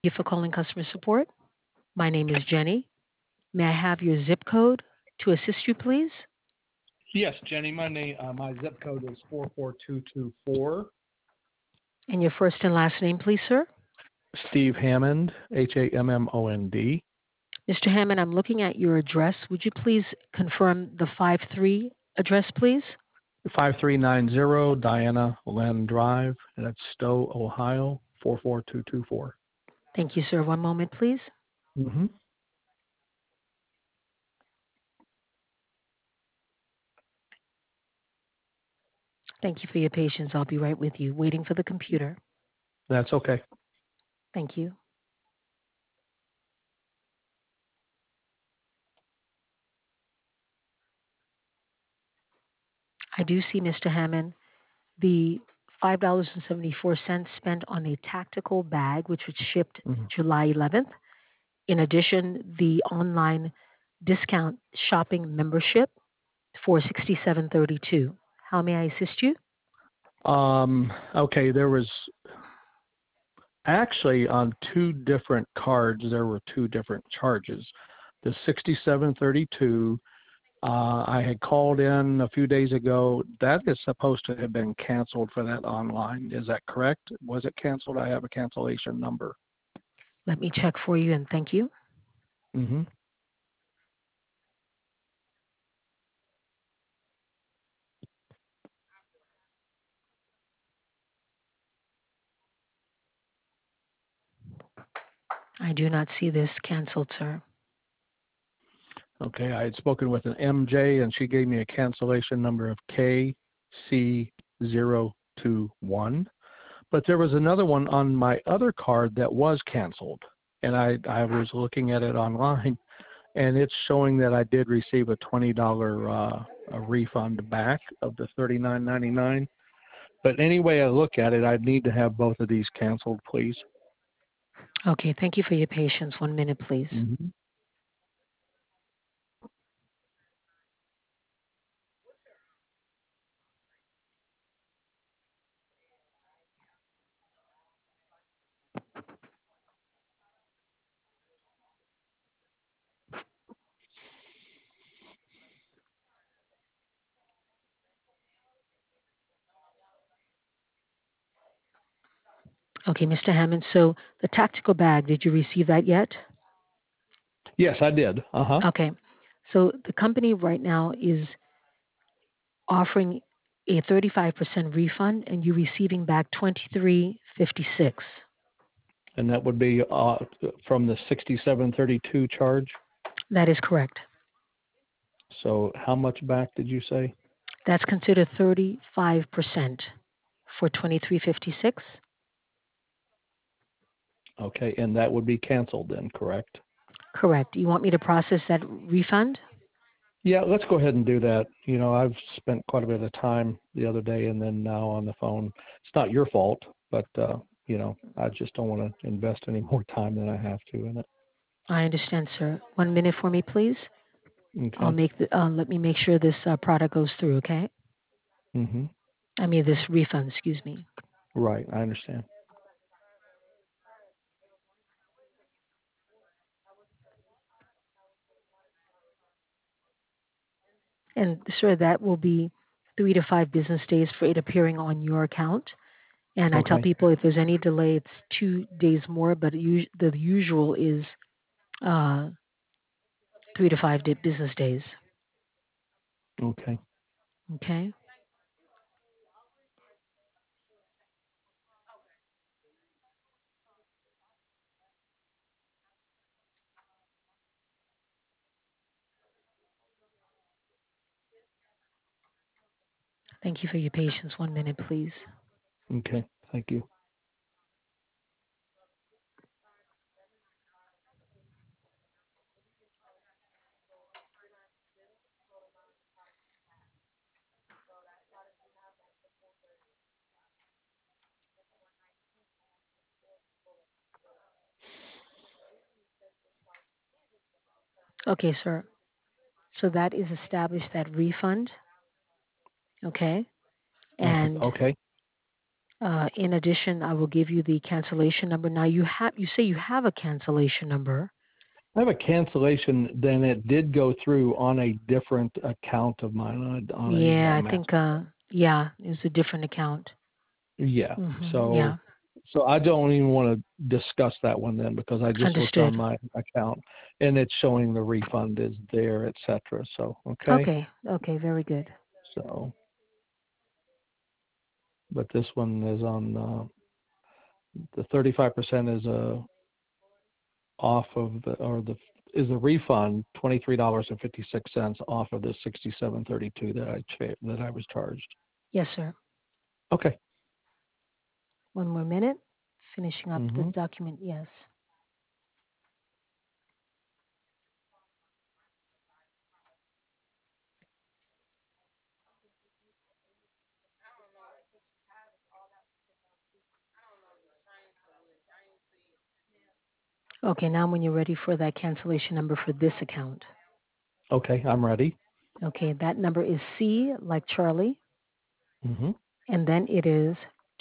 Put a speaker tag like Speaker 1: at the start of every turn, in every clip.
Speaker 1: Thank you for calling customer support. My name is Jenny. May I have your zip code to assist you, please?
Speaker 2: Yes, Jenny. My zip code is 44224.
Speaker 1: And your first and last name, please, sir?
Speaker 2: Steve Hammond, Hammond.
Speaker 1: Mr. Hammond, I'm looking at your address. Would you please confirm the 5-3 address, please?
Speaker 2: 5390 Diana Len Drive, and that's Stowe, Ohio, 44224.
Speaker 1: Thank you, sir. One moment, please.
Speaker 2: Mm-hmm.
Speaker 1: Thank you for your patience. I'll be right with you, waiting for the computer.
Speaker 2: That's okay.
Speaker 1: Thank you. I do see, Mr. Hammond, the $5.74 spent on a tactical bag, which was shipped
Speaker 2: Mm-hmm.
Speaker 1: July 11th. In addition, the online discount shopping membership for 6732. How may I assist you?
Speaker 2: Okay, there was actually on two different cards, there were two different charges. The 6732, I had called in a few days ago. That is supposed to have been canceled for that online. Is that correct? Was it canceled? I have a cancellation number.
Speaker 1: Let me check for you and thank you.
Speaker 2: Mm-hmm.
Speaker 1: I do not see this canceled, sir.
Speaker 2: Okay, I had spoken with an MJ, and she gave me a cancellation number of KC021. But there was another one on my other card that was canceled, and I was looking at it online, and it's showing that I did receive a $20 a refund back of the $39.99. But any way I look at it, I'd need to have both of these canceled, please.
Speaker 1: Okay, thank you for your patience. 1 minute, please.
Speaker 2: Mm-hmm.
Speaker 1: Okay, Mr. Hammond, so the tactical bag, did you receive that yet?
Speaker 2: Yes, I did. Uh huh.
Speaker 1: Okay, so the company right now is offering a 35% refund and you're receiving back 23.56.
Speaker 2: And that would be from the 6732 charge.
Speaker 1: That is correct.
Speaker 2: So how much back did you say?
Speaker 1: That's considered 35% for 23.56.
Speaker 2: Okay, and that would be canceled then, correct?
Speaker 1: Correct. You want me to process that refund?
Speaker 2: Yeah, let's go ahead and do that. You know, I've spent quite a bit of time the other day and then now on the phone. It's not your fault, but you know, I just don't want to invest any more time than I have to in it.
Speaker 1: I understand, sir. 1 minute for me, please. I'll
Speaker 2: Okay.
Speaker 1: make the. Let me make sure this product goes through. Okay.
Speaker 2: Mhm.
Speaker 1: I mean this refund. Excuse me.
Speaker 2: Right, I understand.
Speaker 1: And sir, that will be 3 to 5 business days for it appearing on your account. And I tell
Speaker 2: Okay.
Speaker 1: people if there's any delay, it's 2 days more, but the usual is uh, 3 to 5 business days.
Speaker 2: Okay.
Speaker 1: Okay. Thank you for your patience. 1 minute, please.
Speaker 2: Okay. Thank you.
Speaker 1: Okay, sir. So that is established that refund. Okay.
Speaker 2: Okay.
Speaker 1: And
Speaker 2: Okay.
Speaker 1: In addition, I will give you the cancellation number. Now you say you have a cancellation number.
Speaker 2: I have a cancellation. Then it did go through on a different account of mine on a
Speaker 1: Yeah, I think
Speaker 2: master.
Speaker 1: yeah, it's a different account.
Speaker 2: Yeah.
Speaker 1: Yeah,
Speaker 2: So I don't even want to discuss that one then because I just looked on
Speaker 1: understood.
Speaker 2: my account and it's showing the refund is there, etc. So okay.
Speaker 1: Okay, okay, very good.
Speaker 2: So, but this one is on the 35% is off of the or the is a refund $23.56 off of the 67.32 that I was charged.
Speaker 1: Yes, sir.
Speaker 2: Okay.
Speaker 1: One more minute. Finishing up the
Speaker 2: Mhm.
Speaker 1: document. Yes. Okay, now when you're ready for that cancellation number for this account.
Speaker 2: Okay, I'm ready.
Speaker 1: Okay, that number is C like Charlie,
Speaker 2: Mhm.
Speaker 1: and then it is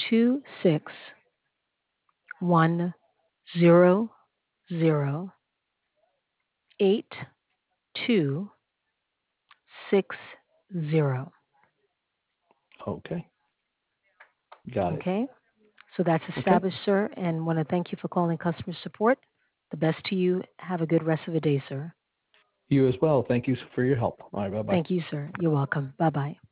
Speaker 1: 26108260.
Speaker 2: Okay. Got it.
Speaker 1: Okay, so that's
Speaker 2: Okay.
Speaker 1: established, sir, and want to thank you for calling customer support. The best to you. Have a good rest of the day, sir.
Speaker 2: You as well. Thank you for your help. All right, bye-bye.
Speaker 1: Thank you, sir. You're welcome. Bye bye.